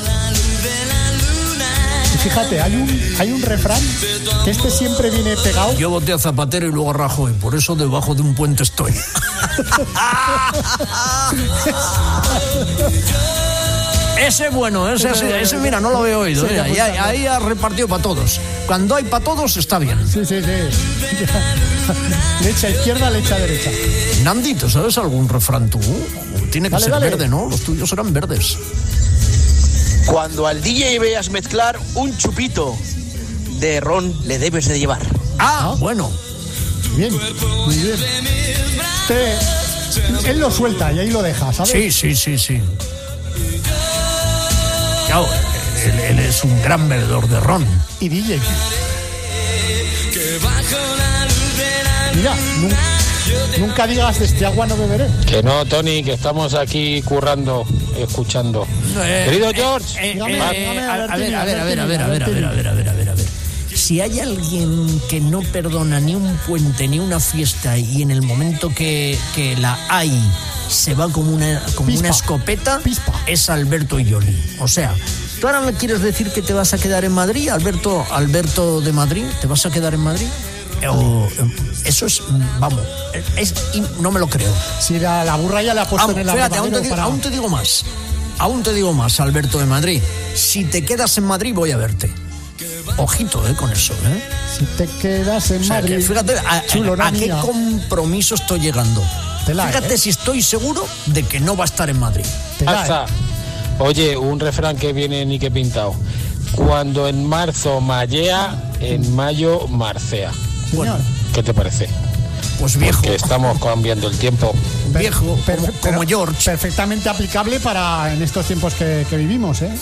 Y fíjate, hay un refrán que siempre viene pegado. Yo voté a Zapatero y luego a Rajoy, por eso debajo de un puente estoy. Ese bueno, ese mira, no lo había oído. Sí, ahí ha repartido para todos. Cuando hay para todos, está bien. Sí. Lecha izquierda, lecha derecha. Nandito, ¿sabes algún refrán tú? Tiene que ser verde, ¿no? Los tuyos eran verdes. Cuando al DJ veas mezclar un chupito de ron, le debes de llevar. Ah, bueno. Bien, muy bien. Él lo suelta y ahí lo deja, ¿sabes? Sí. Claro, él es un gran bebedor de ron. Y DJ. Mira, nunca digas de este agua no beberé. Que no, Tony, que estamos aquí currando, escuchando. Querido George. A ver. Si hay alguien que no perdona ni un puente ni una fiesta y en el momento que la hay se va como una escopeta, es Alberto Ioli. O sea, ¿tú ahora me quieres decir que te vas a quedar en Madrid, Alberto de Madrid? ¿Te vas a quedar en Madrid? Eso es, vamos, no me lo creo. Si la burra ya la ha puesto en el abrevadero. Fíjate, aún te digo más, Alberto de Madrid. Si te quedas en Madrid voy a verte. Ojito, con eso, Si te quedas en Madrid. Fíjate a qué compromiso estoy llegando. Fíjate si estoy seguro de que no va a estar en Madrid. Oye, un refrán que viene ni que pintado. Cuando en marzo mallea, en mayo marcea. Bueno, ¿qué te parece? Pues viejo. Porque estamos cambiando el tiempo. Viejo, como George. Perfectamente aplicable para en estos tiempos que vivimos, ¿eh?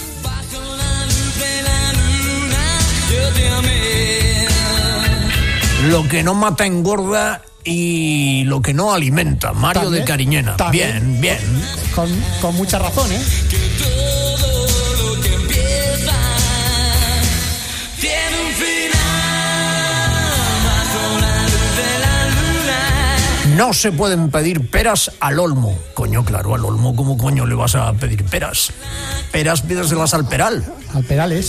Lo que no mata engorda y lo que no alimenta. Mario ¿También? De Cariñena. ¿También? Bien. Con mucha razón, ¿eh? No se pueden pedir peras al olmo. Coño, claro, al olmo, ¿cómo coño le vas a pedir peras? Peras pídeselas al peral. Al peral es.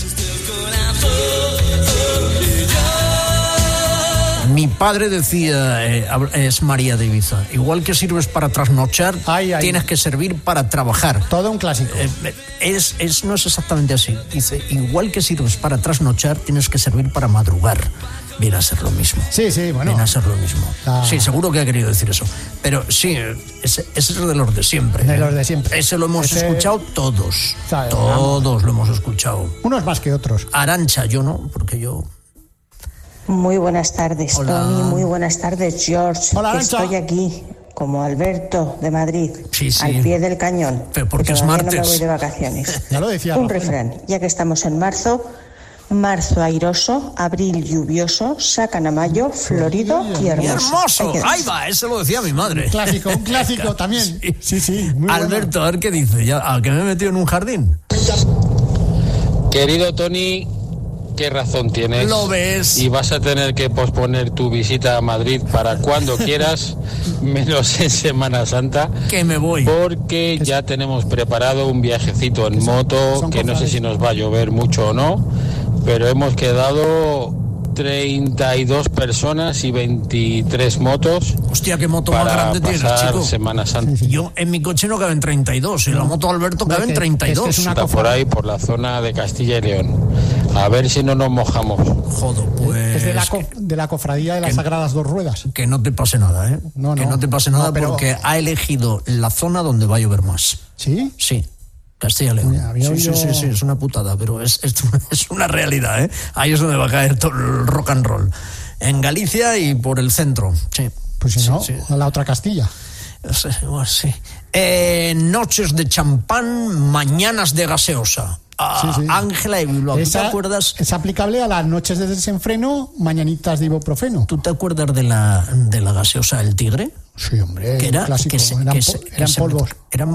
Mi padre decía, es María de Ibiza, igual que sirves para trasnochar, tienes que servir para trabajar. Todo un clásico. No es exactamente así. Dice, igual que sirves para trasnochar, tienes que servir para madrugar. Viene a ser lo mismo. Sí, bueno. Viene a ser lo mismo. Sí, seguro que ha querido decir eso. Pero sí, ese es de los de siempre. De los de siempre. Ese lo hemos escuchado todos. Todos lo hemos escuchado. Unos más que otros. Arantxa, yo no, porque yo... Muy buenas tardes, Hola. Tony. Muy buenas tardes, George. Hola, Arantxa. Estoy aquí como Alberto de Madrid, Sí. al pie del cañón. Pero porque que es todavía martes. no me voy de vacaciones. Ya lo decía. Un refrán, ya que estamos en marzo: marzo airoso, abril lluvioso, sacan a mayo, florido y hermoso. ¡Hermoso! Ahí Ahí va, eso lo decía mi madre. Un clásico también. Sí, muy Alberto, a ver qué dice. Ya, que me he metido en un jardín. Querido Tony, ¿qué razón tienes? Lo ves. Y vas a tener que posponer tu visita a Madrid para cuando quieras, menos en Semana Santa. Que me voy. Porque ya tenemos preparado un viajecito en moto, que no sé si nos va a llover mucho o no, pero hemos quedado 32 personas y 23 motos. Hostia, qué moto más para grande tienes, pasar chico. Semana Santa. Yo en mi coche no caben 32, y en la moto Alberto caben 32. Está por ahí, por la zona de Castilla y León. A ver si no nos mojamos. Joder, pues... Es de la cofradía de las Sagradas Dos Ruedas. Que no te pase nada, ¿eh? Que no te pase nada, pero... porque ha elegido la zona donde va a llover más. ¿Sí? Sí. Castilla y León. Sí, es una putada, pero es una realidad, ¿eh? Ahí es donde va a caer todo el rock and roll. En Galicia y por el centro, sí. Pues si no, a la otra Castilla. Sí. Noches de champán, mañanas de gaseosa. Ángela y Bilbao, ¿tú te acuerdas? Es aplicable a las noches de desenfreno, mañanitas de ibuprofeno. ¿Tú te acuerdas de la gaseosa del Tigre? Sí, hombre, que era clásico. Eran polvos.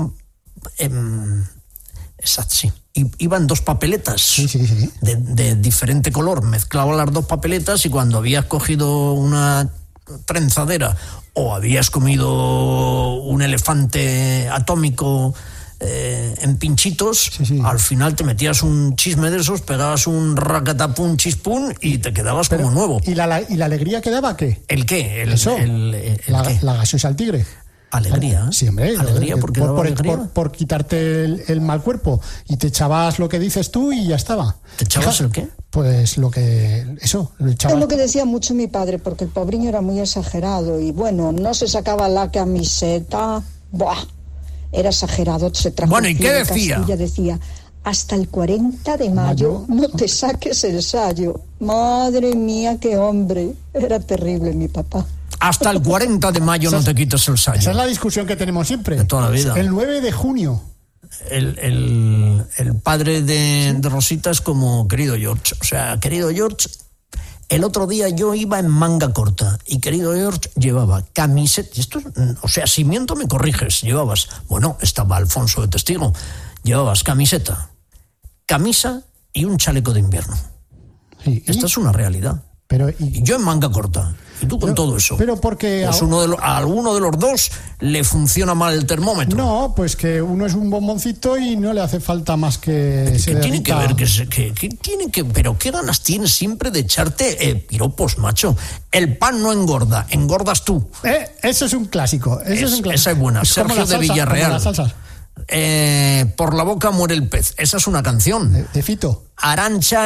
Exacto, sí. Iban dos papeletas de diferente color. Mezclaba las dos papeletas y cuando habías cogido una trenzadera o habías comido un elefante atómico en pinchitos, al final te metías un chisme de esos, pegabas un racatapún chispún y te quedabas como nuevo. ¿Y la alegría que daba qué? ¿El qué? La gaseosa al Tigre. Alegría. Sí, hombre. Alegría, porque por quitarte el mal cuerpo. Y te echabas lo que dices tú y ya estaba. ¿Te echabas el qué? Pues lo que... Eso, lo echabas. Es lo que decía mucho mi padre, porque el pobriño era muy exagerado. Y bueno, no se sacaba la camiseta. Buah, era exagerado. Se trajo. Bueno, ¿y qué decía? Castilla, decía: hasta el 40 de mayo no te saques el sayo. Madre mía, qué hombre. Era terrible mi papá. Hasta el 40 de mayo no te quites el sayo. Esa es la discusión que tenemos siempre. De toda la vida. El 9 de junio. El padre de Rosita es como querido George. O sea, querido George, el otro día yo iba en manga corta y querido George llevaba camiseta. O sea, si miento me corriges. Llevabas, bueno, estaba Alfonso de testigo. Llevabas camiseta, camisa y un chaleco de invierno. Esta es una realidad. Y yo en manga corta. Y tú con todo eso. Pero porque... Pues a alguno de los dos le funciona mal el termómetro. No, pues que uno es un bomboncito y no le hace falta más que... ¿Qué tiene que ver? Pero qué ganas tienes siempre de echarte piropos, macho. El pan no engorda, engordas tú. Eso es un clásico. Esa es buena. Sergio de Villarreal. Por la boca muere el pez. Esa es una canción. De Fito. Arancha.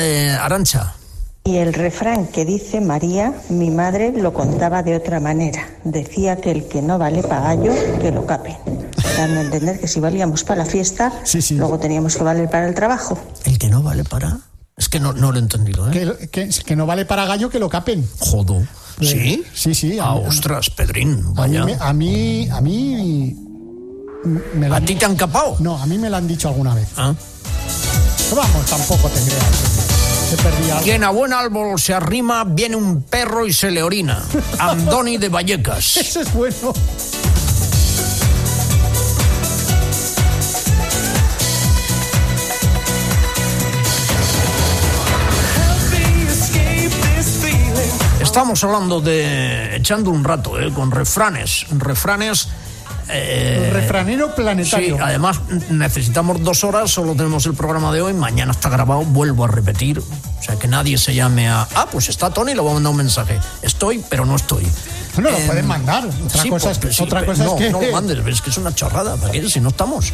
Y el refrán que dice María, mi madre lo contaba de otra manera. Decía que el que no vale pa' gallo, que lo capen. Dando a entender que si valíamos para la fiesta, luego teníamos que valer para el trabajo. ¿El que no vale para...? Es que no lo he entendido, ¿eh? Que no vale para gallo, que lo capen. Jodo. ¿Sí? Sí. Ostras, Pedrín, vaya. A mí... ¿A ti te han capado? No, a mí me lo han dicho alguna vez. Pero vamos, tampoco te creas. Quien a buen árbol se arrima, viene un perro y se le orina. Andoni de Vallecas. Eso es bueno. Estamos hablando de echando un rato, con refranes. Refranero planetario. Sí, además necesitamos 2 horas, solo tenemos el programa de hoy, mañana está grabado, vuelvo a repetir, o sea que nadie se llame a... pues está Tony, le voy a mandar un mensaje, estoy, pero no estoy. No lo pueden mandar, otra cosa es que... No lo mandes, ves que es una chorrada, ¿para qué? Si no estamos.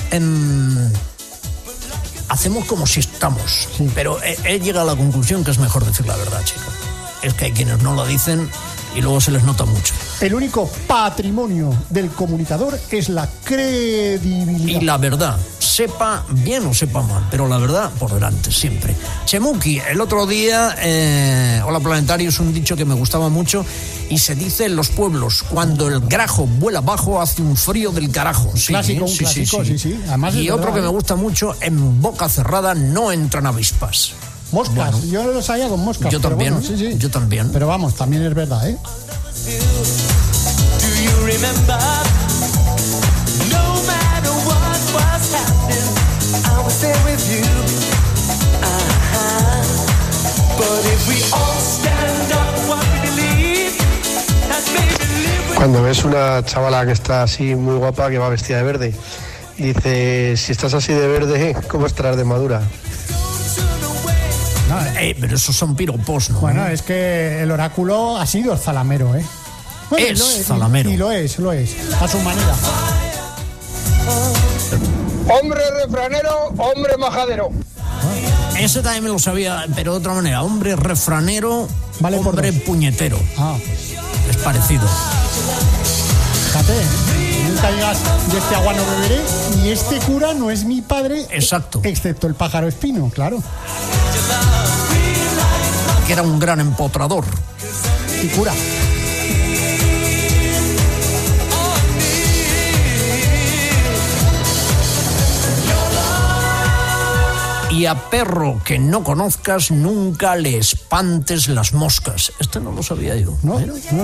Hacemos como si estamos, pero he llegado a la conclusión que es mejor decir la verdad, chicos. Es que hay quienes no lo dicen y luego se les nota mucho. El único patrimonio del comunicador es la credibilidad. Y la verdad. sepa bien o sepa mal, pero la verdad por delante siempre. Chemuki, el otro día, hola planetario, es un dicho que me gustaba mucho y se dice en los pueblos: cuando el grajo vuela bajo hace un frío del carajo. Sí, clásico, sí. Además, y otro que me gusta mucho: en boca cerrada no entran avispas. Moscas, bueno, yo lo sabía con moscas. Yo también, bueno, sí. Yo también. Pero vamos, también es verdad, ¿eh? Do you remember? No matter what was happening, I was there with you. But if we all stand up, what we believe, that's maybe. Cuando ves una chavala que está así muy guapa, que va vestida de verde, dice: si estás así de verde, ¿cómo estarás de madura? No, pero esos son piropos, ¿no? Bueno, es que el oráculo ha sido zalamero, ¿eh? Bueno, es zalamero. Y lo es, a su manera. Hombre refranero, hombre majadero. Ese también me lo sabía, pero de otra manera. Hombre refranero, vale, hombre puñetero. Es parecido. Fíjate, nunca digas: de este agua no beberé, y este cura no es mi padre. Exacto. Excepto el pájaro espino, claro. Que era un gran empotrador. Y cura. Y a perro que no conozcas, nunca le espantes las moscas. Este no lo sabía yo. No.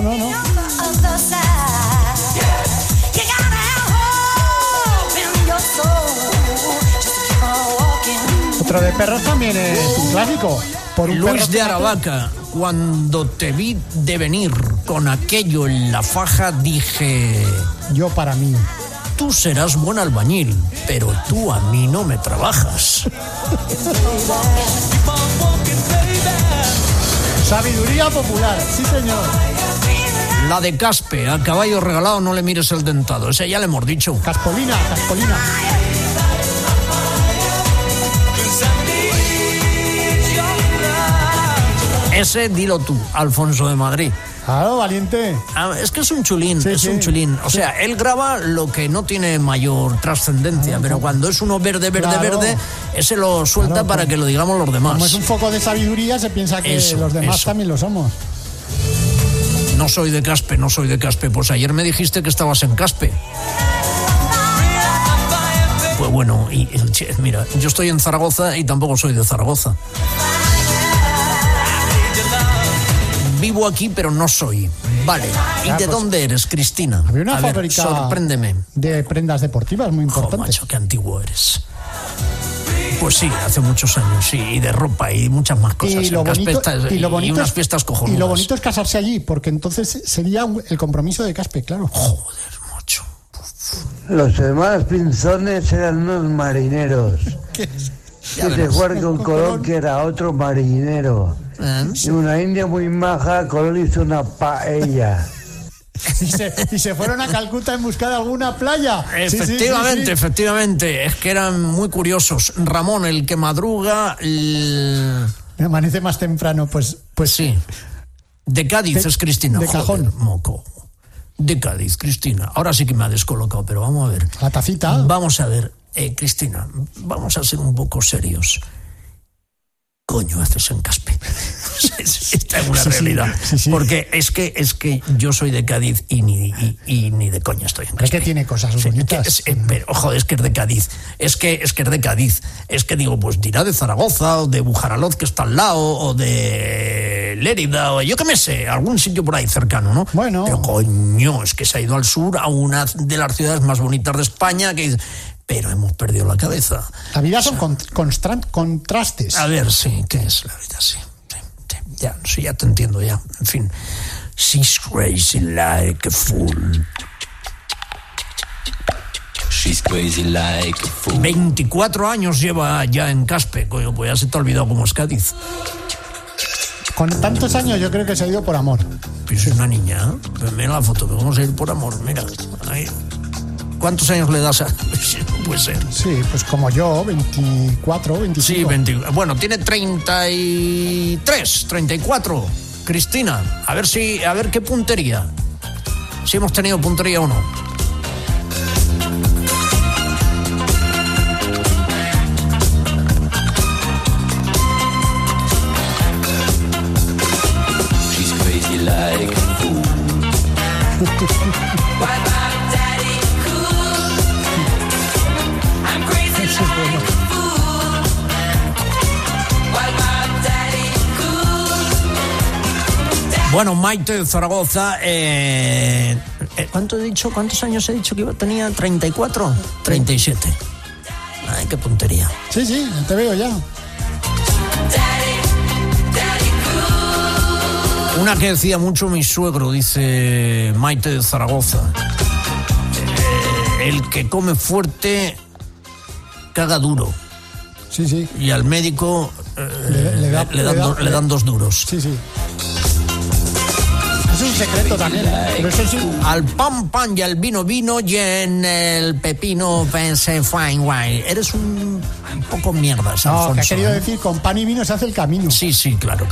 Otro de perros también es un clásico. Por un Luis de Aravaca: cuando te vi de venir con aquello en la faja, dije: yo para mí. Tú serás buen albañil, pero tú a mí no me trabajas. Sabiduría popular, sí señor. La de Caspe: a caballo regalado no le mires el dentado. Ese ya le hemos dicho. Caspolina. Ese dilo tú, Alfonso de Madrid. Claro, valiente. Es que es un chulín, un chulín. O sea, él graba lo que no tiene mayor trascendencia, pero cuando es uno verde, ese lo suelta para que lo digamos los demás. Como es un foco de sabiduría, se piensa que los demás también lo somos. No soy de Caspe. Pues ayer me dijiste que estabas en Caspe. Pues bueno, y mira, yo estoy en Zaragoza y tampoco soy de Zaragoza. Vivo aquí, pero no soy. Vale. ¿Y de dónde eres, Cristina? Había una fábrica, sorpréndeme, de prendas deportivas muy importante. Macho, qué antiguo eres. Pues sí, hace muchos años, sí, y de ropa y muchas más cosas. Y unas fiestas cojonudas. Y lo bonito es casarse allí, porque entonces sería el compromiso de Caspe, claro. Joder, macho. Los hermanos Pinzones eran unos marineros. ¿Qué? Se fue con Colón, que era otro marinero. Y una india muy maja, Colón hizo una paella. Y se fueron a Calcuta en busca de alguna playa. Efectivamente. Es que eran muy curiosos. Ramón, el que madruga... Me amanece más temprano, pues sí. De Cádiz es Cristina. De Cajón. Joder, moco. De Cádiz, Cristina. Ahora sí que me ha descolocado, pero vamos a ver. La tacita. Vamos a ver. Cristina, vamos a ser un poco serios. Coño haces en Caspe? Esta es una realidad. Sí. Porque es que yo soy de Cádiz y ni de coña estoy en Caspe. Es que tiene cosas bonitas. Pero, joder, es que es de Cádiz. Es que es de Cádiz. Es que digo, pues dirá de Zaragoza o de Bujaraloz, que está al lado, o de Lérida, o yo qué me sé, algún sitio por ahí cercano, ¿no? Bueno. Pero coño, es que se ha ido al sur, a una de las ciudades más bonitas de España, que... Pero hemos perdido la cabeza. La vida son contrastes. A ver, sí, ¿qué es la vida? Sí, ya te entiendo ya. En fin. She's crazy like a fool. She's crazy like a fool. 24 años lleva ya en Caspe. Coño, pues ya se te ha olvidado cómo es Cádiz. Con tantos años yo creo que se ha ido por amor. Pues es una niña, ¿eh? Mira la foto, que vamos a ir por amor. Mira, ahí. ¿Cuántos años le das a...? No puede ser. Sí, pues como yo, 24, 25. Sí, 20. Bueno, tiene 33, 34. Cristina, a ver qué puntería. Si hemos tenido puntería o no. Bueno, Maite de Zaragoza, ¿cuánto he dicho? ¿Cuántos años he dicho que tenía? ¿34? 37. Ay, qué puntería. Sí, te veo ya. Una que decía mucho mi suegro, dice Maite de Zaragoza. El que come fuerte, caga duro. Sí. Y al médico le dan 2 duros. Sí. Es un secreto también. Pero eso sí. Al pan y al vino y en el pepino pensé fine wine. Eres un poco mierdas, Alfonso. No, que ha querido decir con pan y vino se hace el camino. Sí, claro.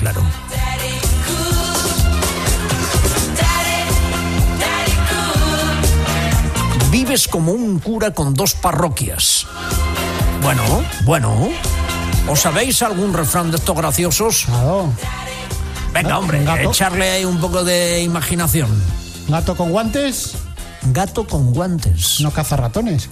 Vives como un cura con 2 parroquias. Bueno. ¿Os sabéis algún refrán de estos graciosos? Claro. Venga, hombre, echarle ahí un poco de imaginación. ¿Gato con guantes? Gato con guantes. No caza ratones.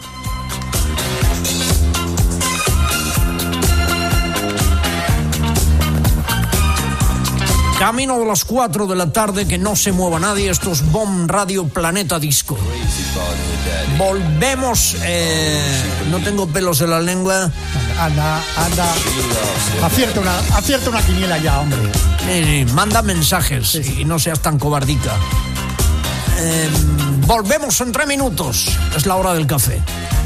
Camino de las 4 de la tarde, que no se mueva nadie. Esto es Bomb Radio Planeta Disco. Volvemos. No tengo pelos en la lengua. Anda. Acierta una quiniela ya, hombre. Manda mensajes y no seas tan cobardica. Volvemos en 3 minutos. Es la hora del café.